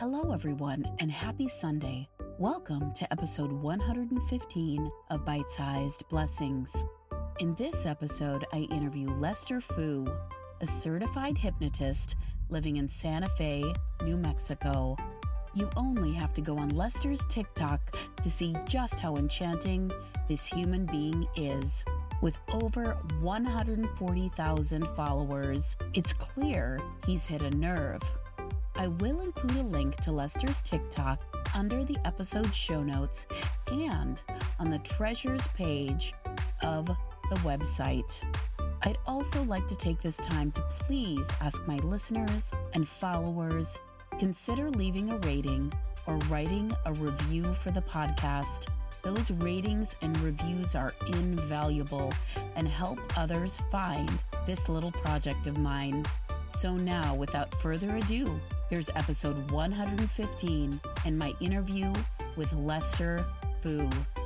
Hello, everyone, and happy Sunday. Welcome to episode 115 of Bite-Sized Blessings. In this episode, I interview Lester Fu, a certified hypnotist living in Santa Fe, New Mexico. You only have to go on Lester's TikTok to see just how enchanting this human being is. With over 140,000 followers, it's clear he's hit a nerve. I will include a link to Lester's TikTok under the episode show notes and on the treasures page of the website. I'd also like to take this time to please ask my listeners and followers, consider leaving a rating or writing a review for the podcast. Those ratings and reviews are invaluable and help others find this little project of mine. So now, without further ado, here's episode 115 and my interview with Lester Fu.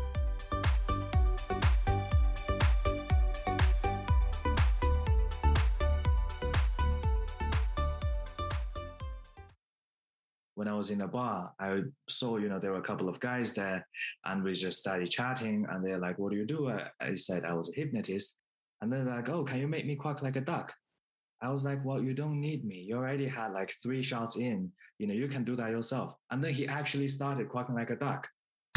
When I was in a bar, I saw, there were a couple of guys there and we just started chatting and they're like, what do you do? I said I was a hypnotist. And they're like, oh, can you make me quack like a duck? I was like, well, you don't need me. You already had like 3 shots in, you can do that yourself. And then he actually started quacking like a duck.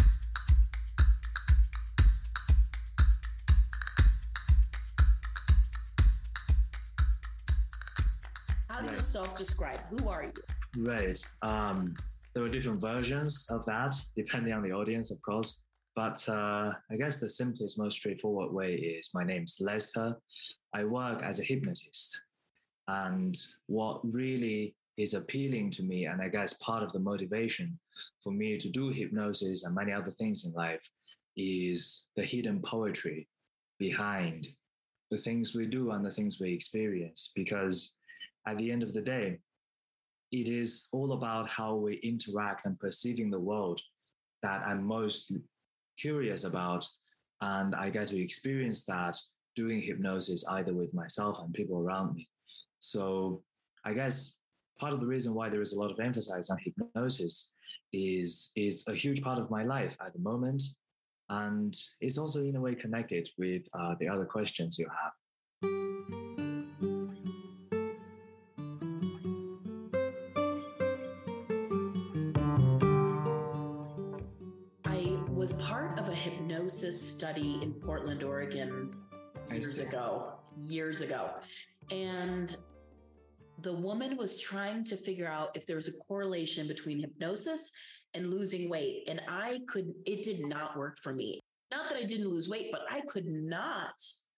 How do you self-describe? Who are you? Right. There were different versions of that, depending on the audience, of course. But I guess the simplest, most straightforward way is my name's Lester. I work as a hypnotist. And what really is appealing to me, and I guess part of the motivation for me to do hypnosis and many other things in life, is the hidden poetry behind the things we do and the things we experience. Because at the end of the day, it is all about how we interact and perceiving the world that I'm most curious about. And I get to experience that doing hypnosis either with myself and people around me. So I guess part of the reason why there is a lot of emphasis on hypnosis is it's a huge part of my life at the moment. And it's also in a way connected with the other questions you have. I was part of a hypnosis study in Portland, Oregon years ago. And the woman was trying to figure out if there was a correlation between hypnosis and losing weight. And it did not work for me. Not that I didn't lose weight, but I could not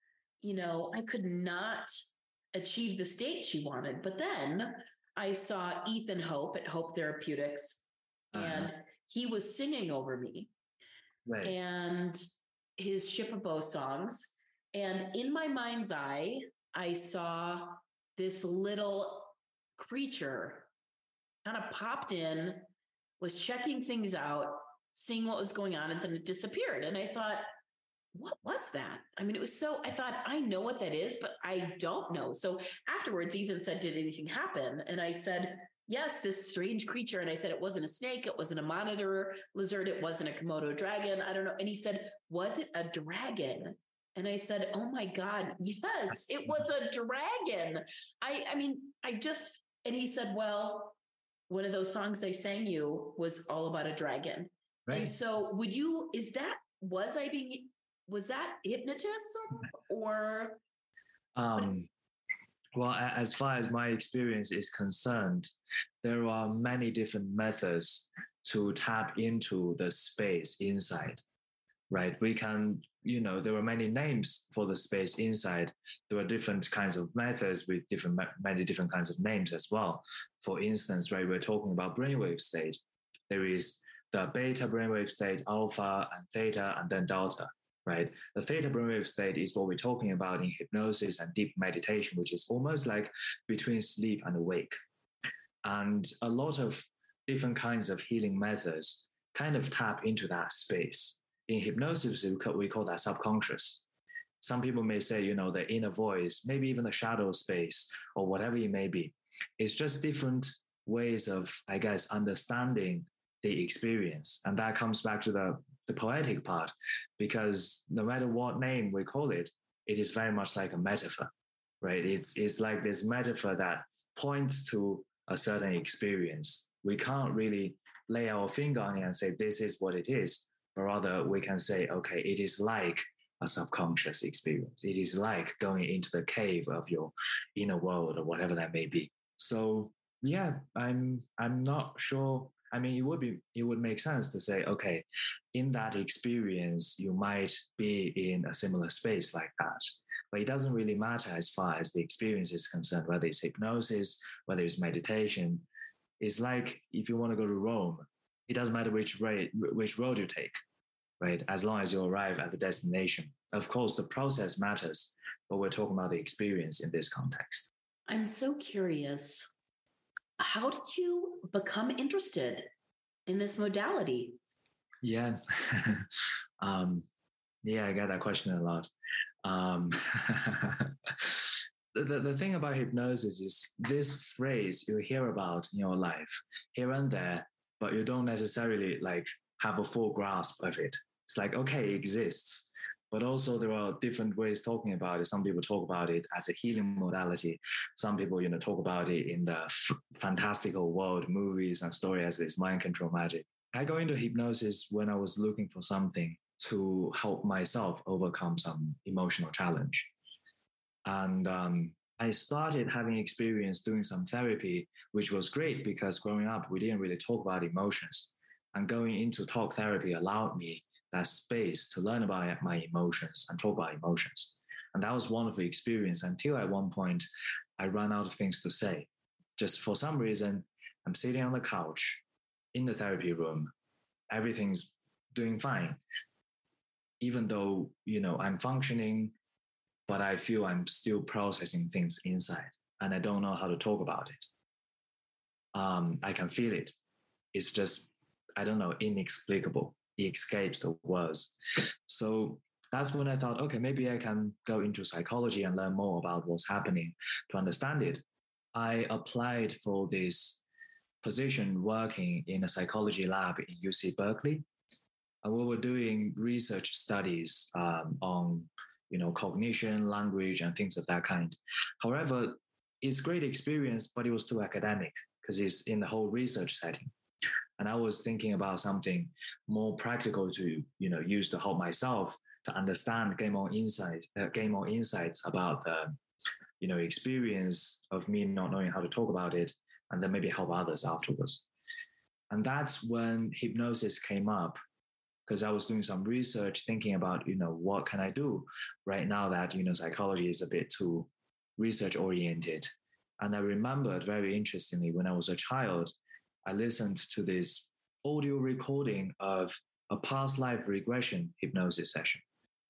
achieve the state she wanted. But then I saw Ethan Hope at Hope Therapeutics, and he was singing over me. Right. And his Ship of Bow songs. And in my mind's eye, I saw this little creature kind of popped in, was checking things out, seeing what was going on, and then it disappeared. And I thought, what was that? I mean, I thought, I know what that is, but I don't know. So afterwards, Ethan said, did anything happen? And I said, yes, this strange creature. And I said, it wasn't a snake. It wasn't a monitor lizard. It wasn't a Komodo dragon. I don't know. And he said, was it a dragon? And I said, oh my God, yes, it was a dragon. And he said, well, one of those songs I sang you was all about a dragon. Right. And so was that hypnotism or? Well, as far as my experience is concerned, there are many different methods to tap into the space inside. Right. We can, there are many names for the space inside. There are different kinds of methods with many different kinds of names as well. For instance, right, we're talking about brainwave state. There is the beta brainwave state, alpha and theta, and then delta, right? The theta brainwave state is what we're talking about in hypnosis and deep meditation, which is almost like between sleep and awake. And a lot of different kinds of healing methods kind of tap into that space. In hypnosis, we call that subconscious. Some people may say, the inner voice, maybe even the shadow space or whatever it may be. It's just different ways of, I guess, understanding the experience. And that comes back to the poetic part, because no matter what name we call it, it is very much like a metaphor, right? It's like this metaphor that points to a certain experience. We can't really lay our finger on it and say, this is what it is, but rather we can say, okay, it is like a subconscious experience. It is like going into the cave of your inner world or whatever that may be. So yeah, I'm not sure. I mean, it would make sense to say, okay, in that experience, you might be in a similar space like that. But it doesn't really matter as far as the experience is concerned, whether it's hypnosis, whether it's meditation. It's like if you want to go to Rome, it doesn't matter which road you take, right? As long as you arrive at the destination. Of course, the process matters, but we're talking about the experience in this context. I'm so curious. How did you become interested in this modality? Yeah. Yeah, I get that question a lot. The thing about hypnosis is this phrase you hear about in your life here and there, but you don't necessarily like have a full grasp of it. It's like, okay, it exists, but also there are different ways talking about it. Some people talk about it as a healing modality. Some people, talk about it in the fantastical world, movies and stories as this mind control magic. I got into hypnosis when I was looking for something to help myself overcome some emotional challenge. And I started having experience doing some therapy, which was great because growing up, we didn't really talk about emotions. And going into talk therapy allowed me that space to learn about my emotions and talk about emotions. And that was a wonderful experience until at one point, I ran out of things to say. Just for some reason, I'm sitting on the couch in the therapy room. Everything's doing fine. Even though, I'm functioning, but I feel I'm still processing things inside and I don't know how to talk about it. I can feel it. It's just, I don't know, inexplicable. It escapes the words. So that's when I thought, okay, maybe I can go into psychology and learn more about what's happening to understand it. I applied for this position working in a psychology lab in UC Berkeley. And we were doing research studies on cognition, language, and things of that kind. However, it's great experience, but it was too academic because it's in the whole research setting. And I was thinking about something more practical to, use to help myself to understand, gain more insights about the, experience of me not knowing how to talk about it, and then maybe help others afterwards. And that's when hypnosis came up, because I was doing some research thinking about, what can I do right now that, psychology is a bit too research oriented. And I remembered very interestingly, when I was a child, I listened to this audio recording of a past life regression hypnosis session.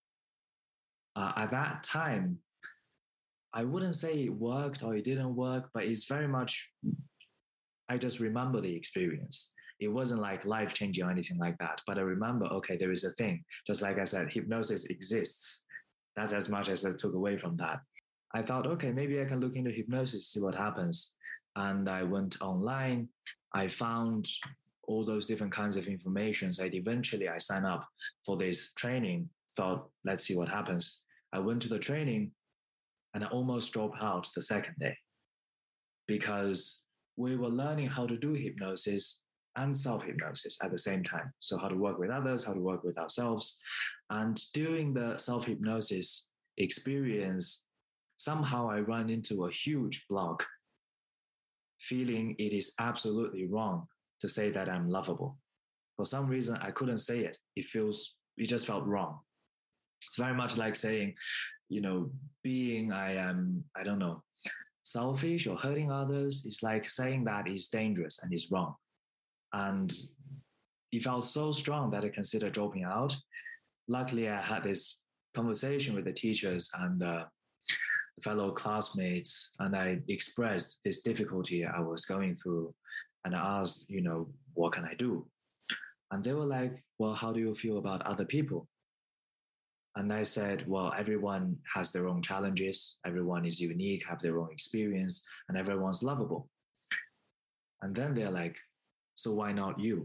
At that time, I wouldn't say it worked or it didn't work, but it's very much, I just remember the experience. It wasn't like life-changing or anything like that. But I remember, okay, there is a thing. Just like I said, hypnosis exists. That's as much as I took away from that. I thought, okay, maybe I can look into hypnosis, see what happens. And I went online. I found all those different kinds of information. So eventually I signed up for this training, thought, let's see what happens. I went to the training and I almost dropped out the second day because we were learning how to do hypnosis and self-hypnosis at the same time. So how to work with others, how to work with ourselves. And during the self-hypnosis experience, somehow I ran into a huge block, feeling it is absolutely wrong to say that I'm lovable. For some reason, I couldn't say it. It just felt wrong. It's very much like saying, being I am, I don't know, selfish or hurting others. It's like saying that is dangerous and is wrong. And it felt so strong that I considered dropping out. Luckily, I had this conversation with the teachers and the fellow classmates, and I expressed this difficulty I was going through. And I asked, what can I do? And they were like, well, how do you feel about other people? And I said, well, everyone has their own challenges. Everyone is unique, have their own experience, and everyone's lovable. And then they're like, so why not you?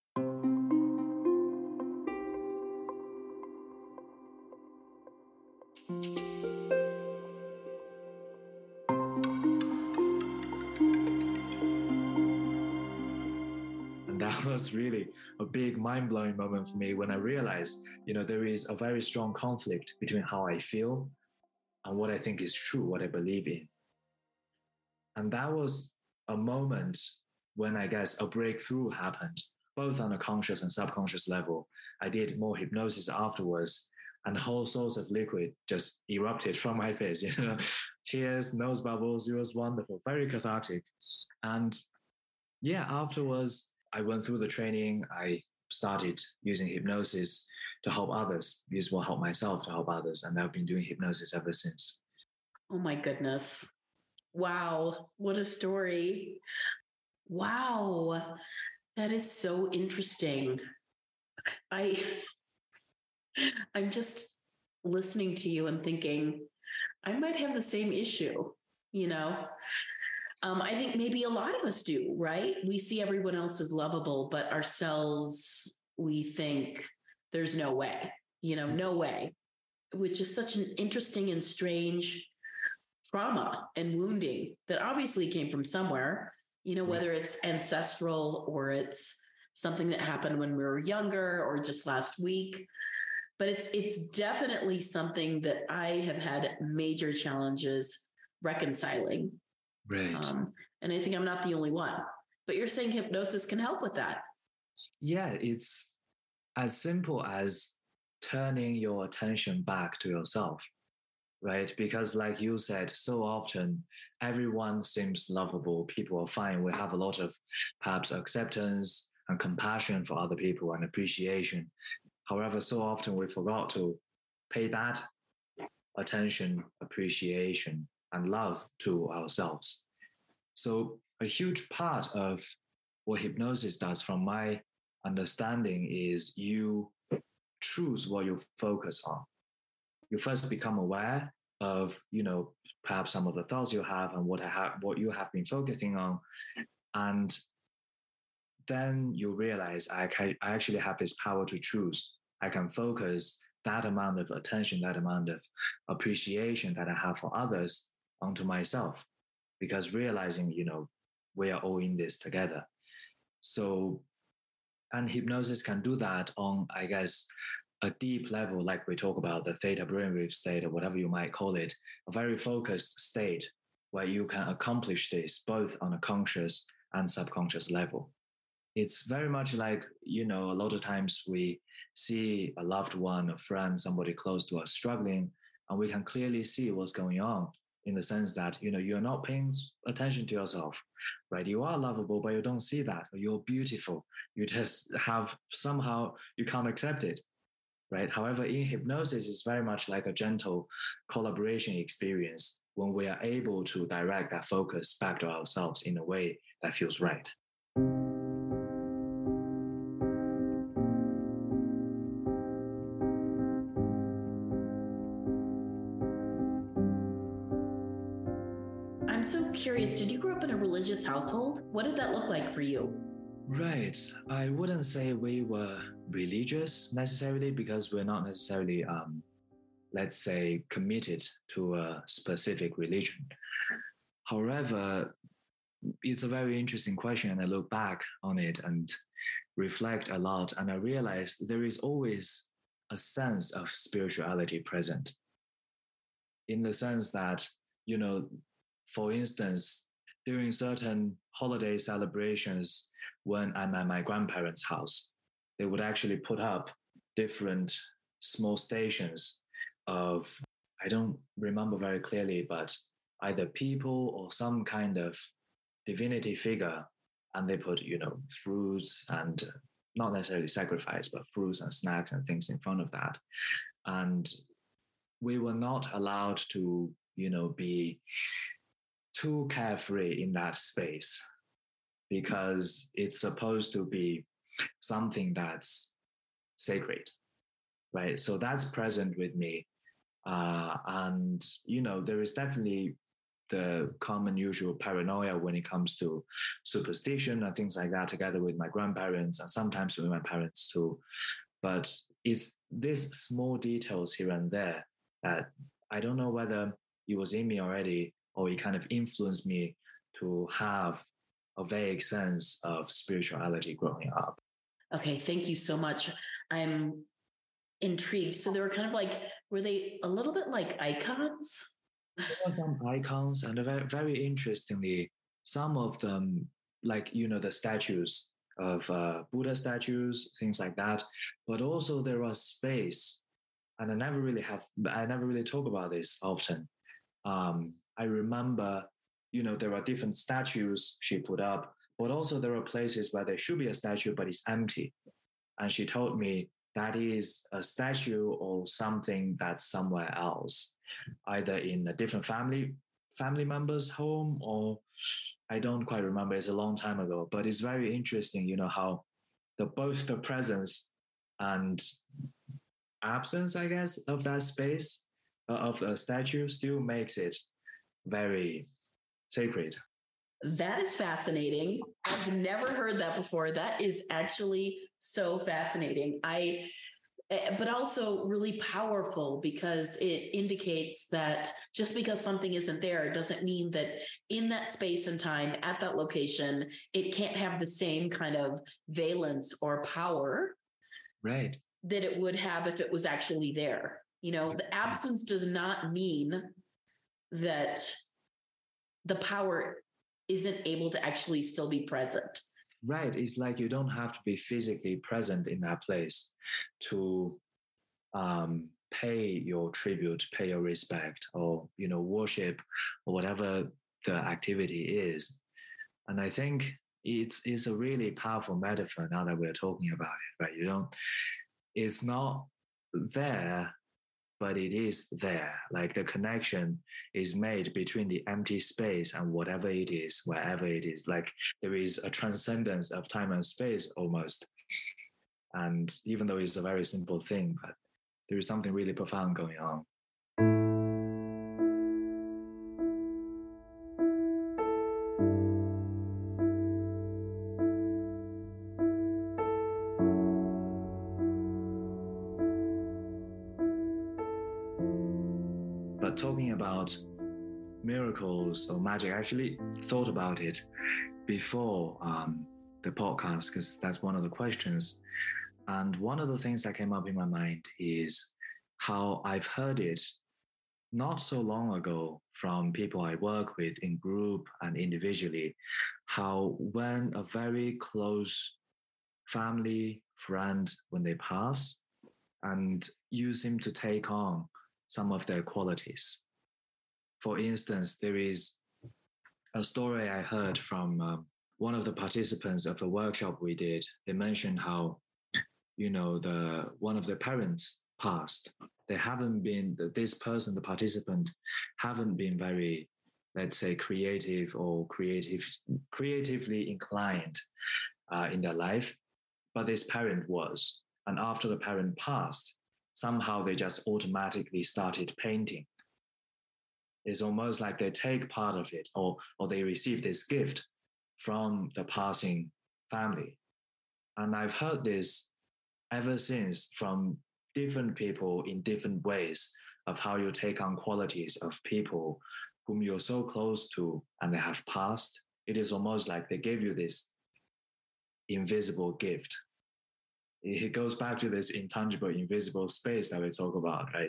And that was really a big mind-blowing moment for me when I realized, there is a very strong conflict between how I feel and what I think is true, what I believe in. And that was a moment when I guess a breakthrough happened, both on a conscious and subconscious level. I did more hypnosis afterwards, and whole sorts of liquid just erupted from my face, tears, nose bubbles. It was wonderful, very cathartic. And yeah, afterwards, I went through the training. I started using hypnosis to help others, use what help myself to help others. And I've been doing hypnosis ever since. Oh my goodness. Wow. What a story. Wow. That is so interesting. I'm just listening to you and thinking, I might have the same issue, I think maybe a lot of us do, right? We see everyone else as lovable, but ourselves, we think there's no way, no way, which is such an interesting and strange trauma and wounding that obviously came from somewhere, whether it's ancestral or it's something that happened when we were younger or just last week. But it's definitely something that I have had major challenges reconciling. Right. And I think I'm not the only one. But you're saying hypnosis can help with that. Yeah, it's as simple as turning your attention back to yourself, right? Because like you said, so often everyone seems lovable. People are fine. We have a lot of perhaps acceptance and compassion for other people and appreciation. However, so often we forgot to pay that attention, appreciation, and love to ourselves. So a huge part of what hypnosis does, from my understanding, is you choose what you focus on. You first become aware of, perhaps some of the thoughts you have and what you have been focusing on. And then you realize I actually have this power to choose. I can focus that amount of attention, that amount of appreciation that I have for others onto myself, because realizing, we are all in this together. So, and hypnosis can do that on, I guess, a deep level, like we talk about the theta brainwave state or whatever you might call it, a very focused state where you can accomplish this both on a conscious and subconscious level. It's very much like, a lot of times we see a loved one, a friend, somebody close to us struggling, and we can clearly see what's going on, in the sense that, you're not paying attention to yourself, right? You are lovable, but you don't see that. You're beautiful. You just somehow you can't accept it, right? However, in hypnosis, it's very much like a gentle collaboration experience when we are able to direct that focus back to ourselves in a way that feels right. I'm so curious, did you grow up in a religious household? What did that look like for you? Right. I wouldn't say we were religious necessarily, because we're not necessarily, let's say, committed to a specific religion. However, it's a very interesting question, and I look back on it and reflect a lot, and I realize there is always a sense of spirituality present, in the sense that, for instance, during certain holiday celebrations, when I'm at my grandparents' house, they would actually put up different small stations of, I don't remember very clearly, but either people or some kind of divinity figure. And they put, fruits and not necessarily sacrifice, but fruits and snacks and things in front of that. And we were not allowed to, be too carefree in that space, because it's supposed to be something that's sacred, right? So that's present with me. And, there is definitely the common usual paranoia when it comes to superstition and things like that, together with my grandparents and sometimes with my parents too. But it's these small details here and there that I don't know whether it was in me already or it kind of influenced me to have a vague sense of spirituality growing up. Okay, thank you so much. I'm intrigued. So they were kind of like, were they a little bit like icons? There were some icons, and very, very interestingly, some of them, like, the statues of Buddha statues, things like that. But also there was space, and I never really talk about this often. I remember, there are different statues she put up, but also there are places where there should be a statue, but it's empty. And she told me that is a statue or something that's somewhere else, either in a different family member's home, or I don't quite remember. It's a long time ago, but it's very interesting, how both the presence and absence, I guess, of that space of the statue still makes it very sacred. That is fascinating. I've never heard that before. That is actually so fascinating. But also really powerful, because it indicates that just because something isn't there doesn't mean that in that space and time at that location, it can't have the same kind of valence or power, right, that it would have if it was actually there. The absence does not mean that the power isn't able to actually still be present. Right. It's like you don't have to be physically present in that place to pay your tribute, pay your respect, or, worship, or whatever the activity is. And I think it's a really powerful metaphor now that we're talking about it, right? It's not there, but it is there. Like the connection is made between the empty space and whatever it is, wherever it is. Like there is a transcendence of time and space almost. And even though it's a very simple thing, but there is something really profound going on. But talking about miracles or magic, I actually thought about it before the podcast, because that's one of the questions. And one of the things that came up in my mind is how I've heard it not so long ago from people I work with in group and individually, how when a very close family friend, when they pass, and you seem to take on some of their qualities. For instance, there is a story I heard from one of the participants of a workshop we did. They mentioned how, one of the parents passed. They haven't been, this person, the participant, haven't been very, let's say, creative or creatively inclined in their life, but this parent was. And after the parent passed, somehow they just automatically started painting. It's almost like they take part of it, or they receive this gift from the passing family. And I've heard this ever since from different people in different ways of how you take on qualities of people whom you're so close to and they have passed. It is almost like they gave you this invisible gift. It goes back to this intangible, invisible space that we talk about, right?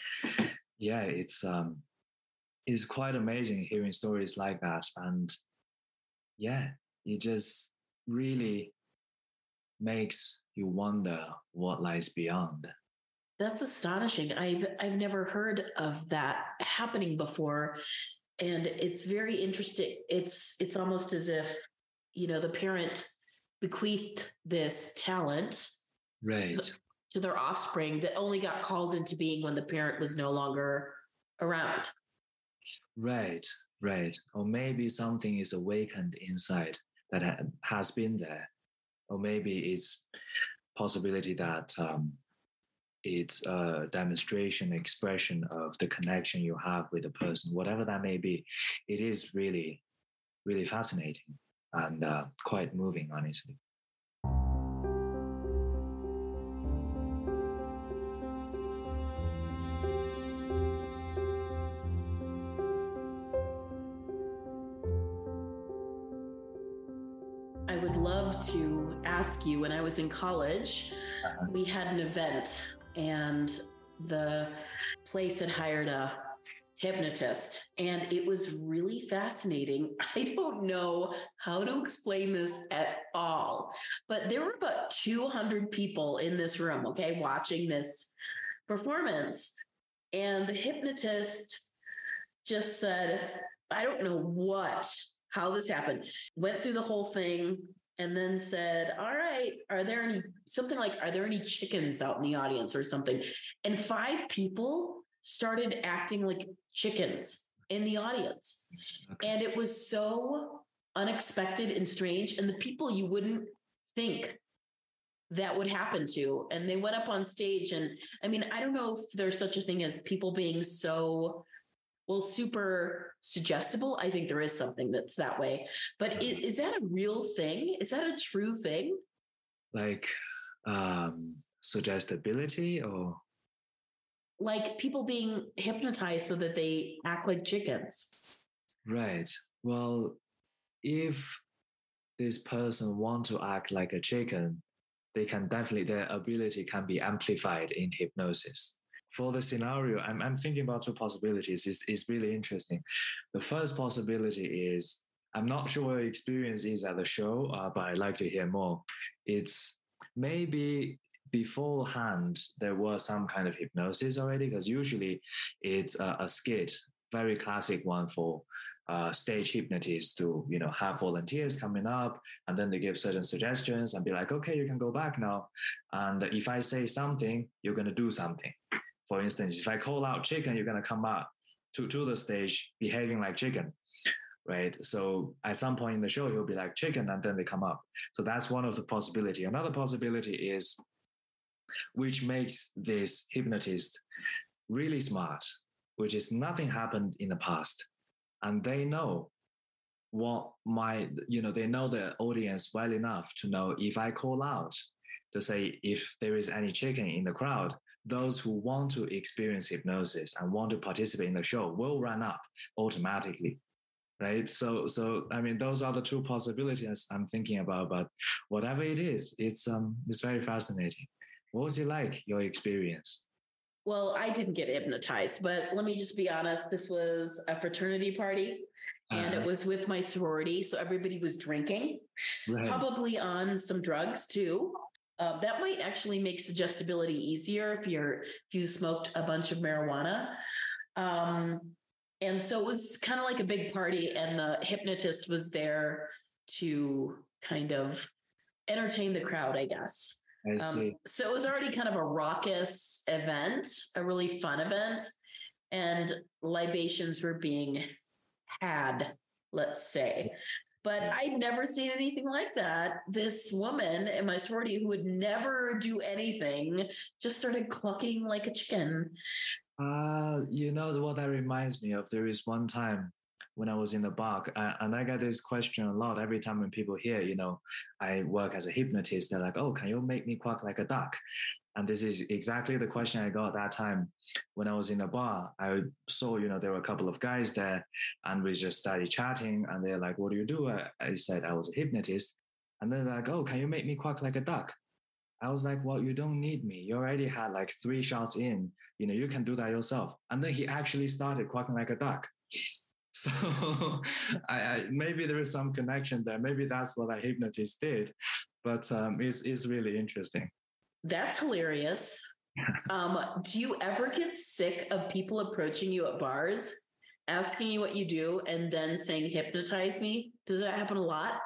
It's quite amazing hearing stories like that. And it just really makes you wonder what lies beyond. That's astonishing. I've never heard of that happening before. And it's very interesting. It's almost as if, the parent bequeathed this talent right to their offspring that only got called into being when the parent was no longer around. Right. Or maybe something is awakened inside that has been there. Or maybe it's possibility that it's a demonstration, expression of the connection you have with the person, whatever that may be. It is really, really fascinating and quite moving, honestly. I would love to ask you, when I was in college, we had an event and the place had hired a hypnotist, and it was really fascinating. I don't know how to explain this at all, but there were about 200 people in this room, okay, watching this performance. And the hypnotist just said, I don't know how this happened, went through the whole thing and then said, all right, are there any chickens out in the audience or something? And 5 people started acting like chickens in the audience. Okay. And it was so unexpected and strange. And the people you wouldn't think that would happen to. And they went up on stage. And I mean, I don't know if there's such a thing as people being so, super suggestible. I think there is something that's that way. But is that a real thing? Is that a true thing? Like suggestibility, or? Like people being hypnotized so that they act like chickens. Right. Well, if this person wants to act like a chicken, their ability can be amplified in hypnosis. For the scenario, I'm thinking about 2 possibilities. It's really interesting. The first possibility is, I'm not sure what your experience is at the show, but I'd like to hear more. It's maybe beforehand there was some kind of hypnosis already, because usually it's a skit, very classic one for stage hypnotists to have volunteers coming up, and then they give certain suggestions and be like, okay, you can go back now, and if I say something, you're going to do something. For instance, if I call out chicken, you're going to come out to the stage behaving like chicken, right? So at some point in the show, you'll be like chicken, and then they come up. So that's one of the possibility. Another possibility is, which makes this hypnotist really smart, which is nothing happened in the past. And they know they know the audience well enough to know, if I call out to say, if there is any chicken in the crowd, those who want to experience hypnosis and want to participate in the show will run up automatically, right? So I mean, those are the 2 possibilities I'm thinking about. But whatever it is, it's very fascinating. What was it like, your experience? Well, I didn't get hypnotized, but let me just be honest. This was a fraternity party, and it was with my sorority. So everybody was drinking, right. Probably on some drugs too. That might actually make suggestibility easier if you smoked a bunch of marijuana. And so it was kind of like a big party, and the hypnotist was there to kind of entertain the crowd, I guess. I see. So it was already kind of a raucous event, a really fun event, and libations were being had, let's say. But I'd never seen anything like that. This woman in my sorority, who would never do anything, just started clucking like a chicken. You know what that reminds me of? There is one time when I was in the bar, and I get this question a lot every time when people hear, I work as a hypnotist. They're like, oh, can you make me quack like a duck? And this is exactly the question I got that time when I was in the bar. I saw, there were a couple of guys there, and we just started chatting, and they're like, what do you do? I said I was a hypnotist. And then they're like, oh, can you make me quack like a duck? I was like, well, you don't need me. You already had like 3 shots in, you can do that yourself. And then he actually started quacking like a duck. So I maybe there is some connection there. Maybe that's what a hypnotist did, but it's really interesting. That's hilarious. Do you ever get sick of people approaching you at bars, asking you what you do, and then saying, hypnotize me? Does that happen a lot?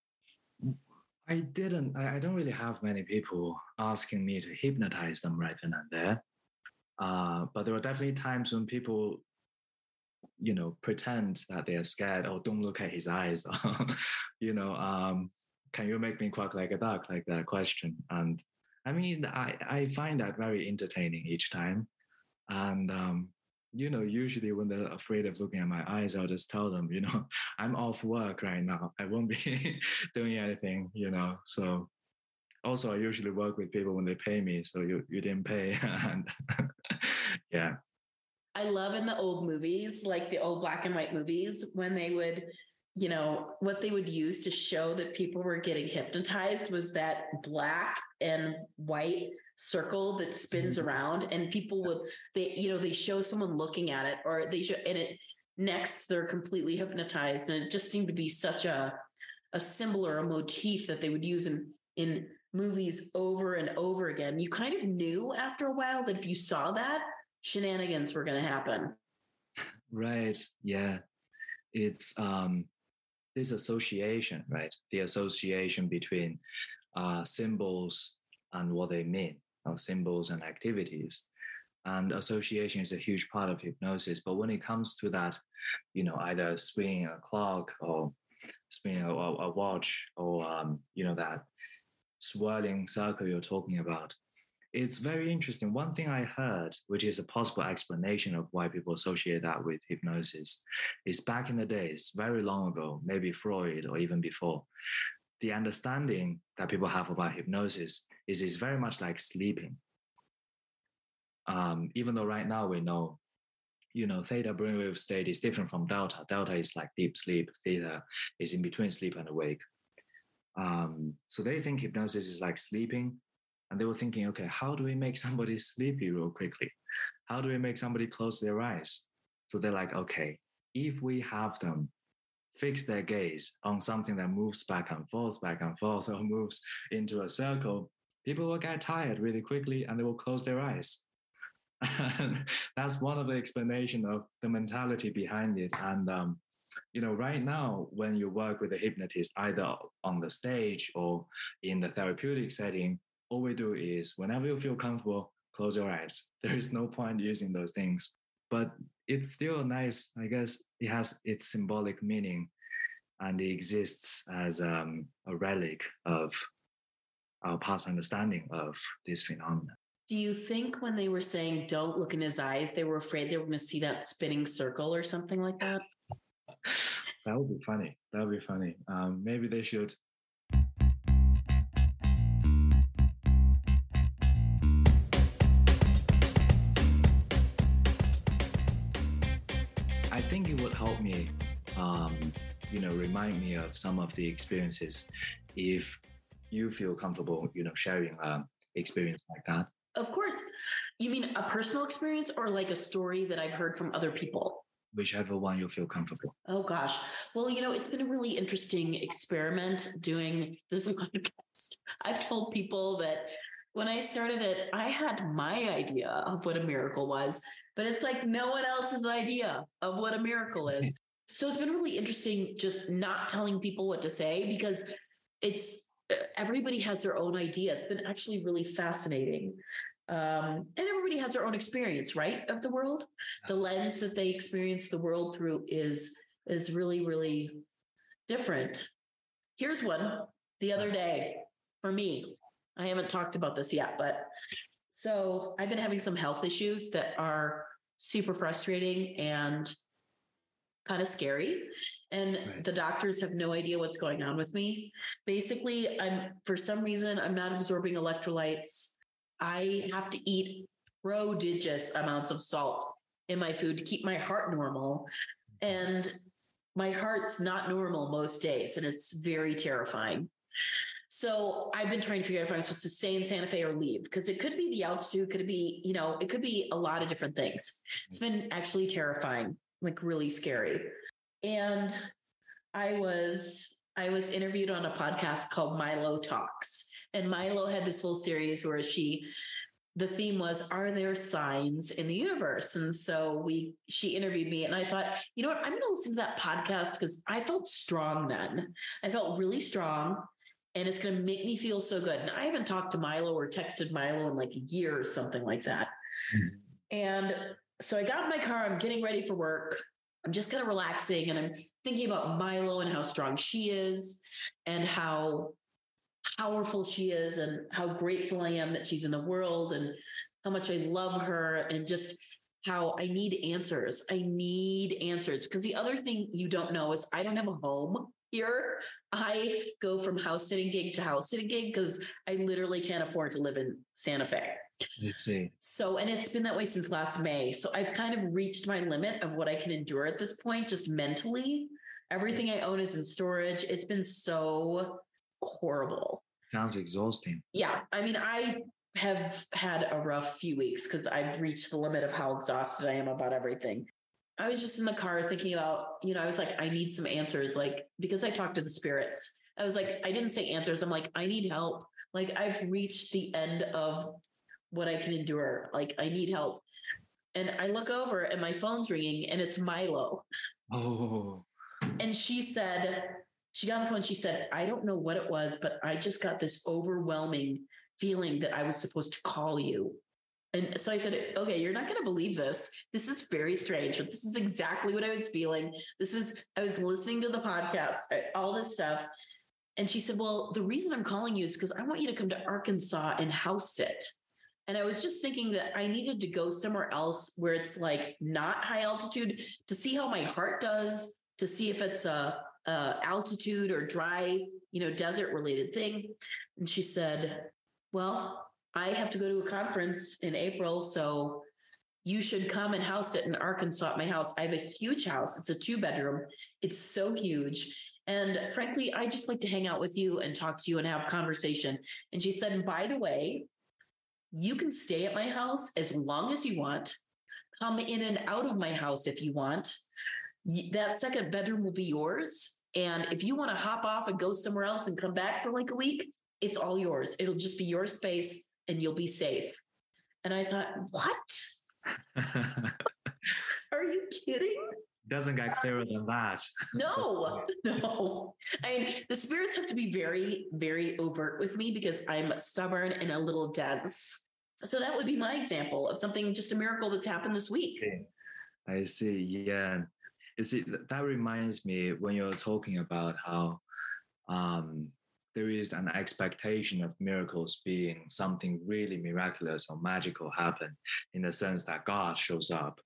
I don't really have many people asking me to hypnotize them right then and there. But there were definitely times when people, pretend that they are scared. Oh, don't look at his eyes. Can you make me quack like a duck? Like that question. And I mean, I find that very entertaining each time. And, usually when they're afraid of looking at my eyes, I'll just tell them, I'm off work right now. I won't be doing anything, So also, I usually work with people when they pay me. So you didn't pay. And yeah. I love in the old movies, like the old black and white movies, when they would, what they would use to show that people were getting hypnotized was that black and white circle that spins around, and people would, they show someone looking at it, or they show, and it next they're completely hypnotized. And it just seemed to be such a symbol or a motif that they would use in movies over and over again. You kind of knew after a while that if you saw that, shenanigans were going to happen. Right. Yeah. It's this association, right? The association between symbols and what they mean, symbols and activities. And association is a huge part of hypnosis. But when it comes to that, either spinning a clock or spinning a watch, or, that swirling circle you're talking about, it's very interesting. One thing I heard, which is a possible explanation of why people associate that with hypnosis, is back in the days, very long ago, maybe Freud or even before, the understanding that people have about hypnosis is it's very much like sleeping. Even though right now we know, theta brainwave state is different from delta. Delta is like deep sleep. Theta is in between sleep and awake. So they think hypnosis is like sleeping. And they were thinking, okay, how do we make somebody sleepy real quickly? How do we make somebody close their eyes? So they're like, okay, if we have them fix their gaze on something that moves back and forth, or moves into a circle, people will get tired really quickly and they will close their eyes. And that's one of the explanation of the mentality behind it. And, right now, when you work with a hypnotist, either on the stage or in the therapeutic setting, all we do is whenever you feel comfortable, close your eyes. There is no point using those things, but it's still nice. I guess it has its symbolic meaning, and it exists as a relic of our past understanding of this phenomenon. Do you think when they were saying, don't look in his eyes, they were afraid they were going to see that spinning circle or something like that? That would be funny. Maybe they should. I think it would help me, remind me of some of the experiences if you feel comfortable, sharing an experience like that. Of course. You mean a personal experience or like a story that I've heard from other people? Whichever one you feel comfortable. Oh, gosh. Well, it's been a really interesting experiment doing this podcast. I've told people that when I started it, I had my idea of what a miracle was, but it's like no one else's idea of what a miracle is. So it's been really interesting just not telling people what to say, because everybody has their own idea. It's been actually really fascinating. And everybody has their own experience, right, of the world. The lens that they experience the world through is really, really different. Here's one the other day for me. I haven't talked about this yet, but so I've been having some health issues that are super frustrating and kind of scary. And the doctors have no idea what's going on with me. Basically, for some reason, I'm not absorbing electrolytes. I have to eat prodigious amounts of salt in my food to keep my heart normal. And my heart's not normal most days, and it's very terrifying. So I've been trying to figure out if I'm supposed to stay in Santa Fe or leave, because it could be the altitude, could be, it could be a lot of different things. It's been actually terrifying, like really scary. And I was interviewed on a podcast called Milo Talks. And Milo had this whole series where the theme was, are there signs in the universe? And so she interviewed me, and I thought, you know what, I'm going to listen to that podcast because I felt strong then. I felt really strong, and it's going to make me feel so good. And I haven't talked to Milo or texted Milo in like a year or something like that. Mm-hmm. And so I got in my car, I'm getting ready for work. I'm just kind of relaxing, and I'm thinking about Milo and how strong she is, and how powerful she is and how grateful I am that she's in the world and how much I love her and just how I need answers. I need answers because the other thing you don't know is I don't have a home here. I go from house sitting gig to house sitting gig because I literally can't afford to live in Santa Fe. Let's see. So, and it's been that way since last May. So I've kind of reached my limit of what I can endure at this point, just mentally. Everything I own is in storage. It's been so horrible. Sounds exhausting. Yeah. I mean, I have had a rough few weeks because I've reached the limit of how exhausted I am about everything. I was just in the car thinking about, I was like, I need some answers. Like, because I talked to the spirits, I was like, I didn't say answers. I'm like, I need help. Like, I've reached the end of what I can endure. Like, I need help. And I look over and my phone's ringing and it's Milo. Oh. And she got on the phone. She said, I don't know what it was, but I just got this overwhelming feeling that I was supposed to call you. And so I said, okay, you're not going to believe this. This is very strange, but this is exactly what I was feeling. I was listening to the podcast, all this stuff. And she said, well, the reason I'm calling you is because I want you to come to Arkansas and house sit. And I was just thinking that I needed to go somewhere else where it's like not high altitude to see how my heart does, to see if it's a altitude or dry, desert related thing. And she said, well, I have to go to a conference in April, so you should come and house it in Arkansas at my house. I have a huge house. It's a 2-bedroom. It's so huge. And frankly, I just like to hang out with you and talk to you and have conversation. And she said, and by the way, you can stay at my house as long as you want. Come in and out of my house if you want. That 2nd bedroom will be yours. And if you want to hop off and go somewhere else and come back for like a week, it's all yours. It'll just be your space and you'll be safe. And I thought, what? Are you kidding? Doesn't get clearer than that. No. I mean, the spirits have to be very, very overt with me because I'm stubborn and a little dense. So that would be my example of something, just a miracle that's happened this week. Okay. I see. Yeah. You see, that reminds me when you're talking about how there is an expectation of miracles being something really miraculous or magical happen in the sense that God shows up.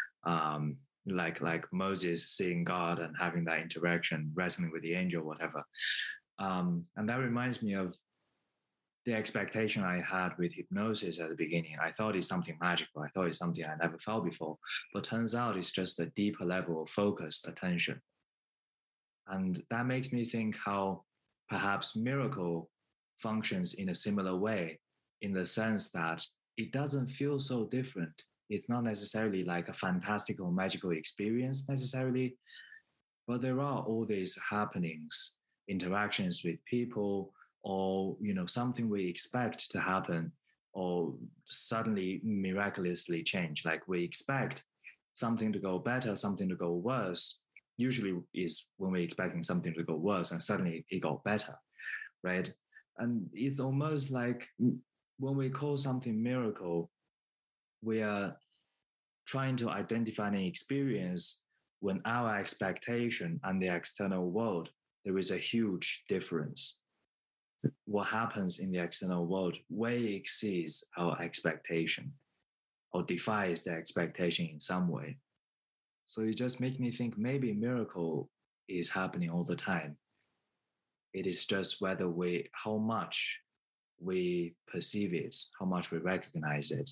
Like Moses seeing God and having that interaction, wrestling with the angel, whatever. And that reminds me of the expectation I had with hypnosis at the beginning. I thought it's something magical. I thought it's something I never felt before, but turns out it's just a deeper level of focused attention. And that makes me think how perhaps miracle functions in a similar way, in the sense that it doesn't feel so different. It's not necessarily like a fantastical, magical experience necessarily, but there are all these happenings, interactions with people, or, something we expect to happen or suddenly miraculously change. Like we expect something to go better, something to go worse. Usually is when we're expecting something to go worse and suddenly it got better, right? And it's almost like when we call something miracle, we are trying to identify an experience when our expectation and the external world, there is a huge difference. What happens in the external world way exceeds our expectation or defies the expectation in some way. So it just makes me think maybe a miracle is happening all the time. It is just how much we perceive it, how much we recognize it.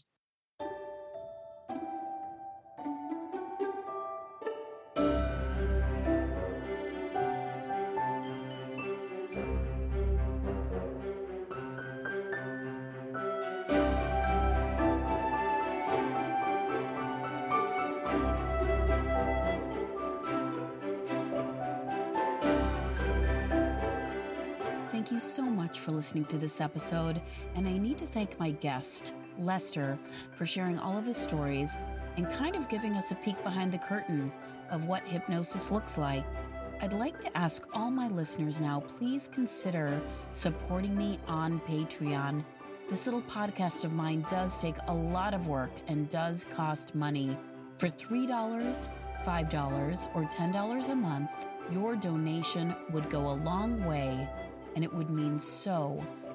Thank you so much for listening to this episode, and I need to thank my guest, Lester, for sharing all of his stories and kind of giving us a peek behind the curtain of what hypnosis looks like. I'd like to ask all my listeners now, please consider supporting me on Patreon. This little podcast of mine does take a lot of work and does cost money. For $3, $5, or $10 a month, your donation would go a long way, and it would mean so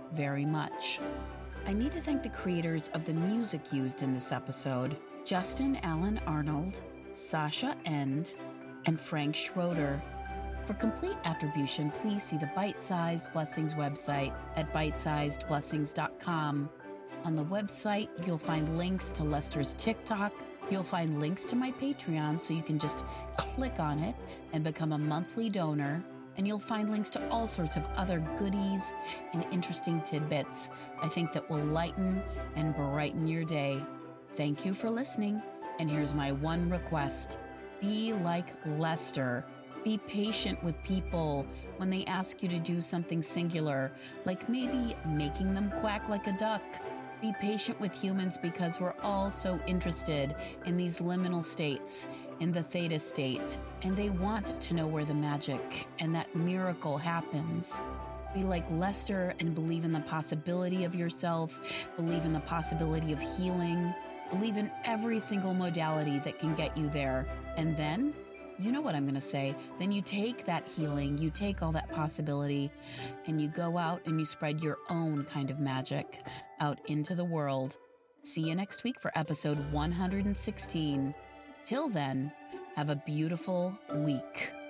very much. I need to thank the creators of the music used in this episode, Justin Allen Arnold, Sasha End, and Frank Schroeder. For complete attribution, please see the Bite-Sized Blessings website at bitesizedblessings.com. On the website, you'll find links to Lester's TikTok. You'll find links to my Patreon, so you can just click on it and become a monthly donor. And you'll find links to all sorts of other goodies and interesting tidbits I think that will lighten and brighten your day. Thank you for listening. And here's my one request. Be like Lester. Be patient with people when they ask you to do something singular, like maybe making them quack like a duck. Be patient with humans because we're all so interested in these liminal states, in the theta state, and they want to know where the magic and that miracle happens. Be like Lester and believe in the possibility of yourself, believe in the possibility of healing, believe in every single modality that can get you there, and then you know what I'm going to say. Then you take that healing, you take all that possibility, and you go out and you spread your own kind of magic out into the world. See you next week for episode 116. Till then, have a beautiful week.